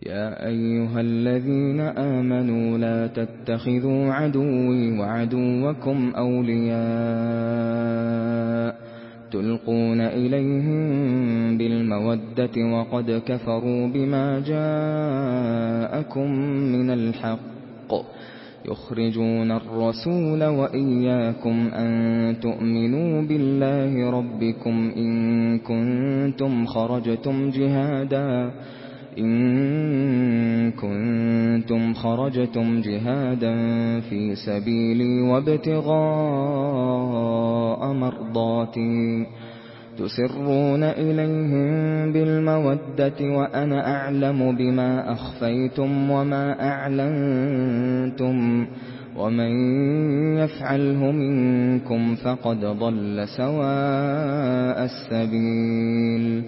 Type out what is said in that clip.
يا أيها الذين آمنوا لا تتخذوا عدوي وعدوكم أولياء تلقون إليهم بالمودة وقد كفروا بما جاءكم من الحق يخرجون الرسول وإياكم أن تؤمنوا بالله ربكم إن كنتم خرجتم جهادا في سبيلي وابتغاء مرضاتي تسرون إليهم بالمودة وأنا أعلم بما أخفيتم وما أعلنتم ومن يفعله منكم فقد ضل سواء السبيل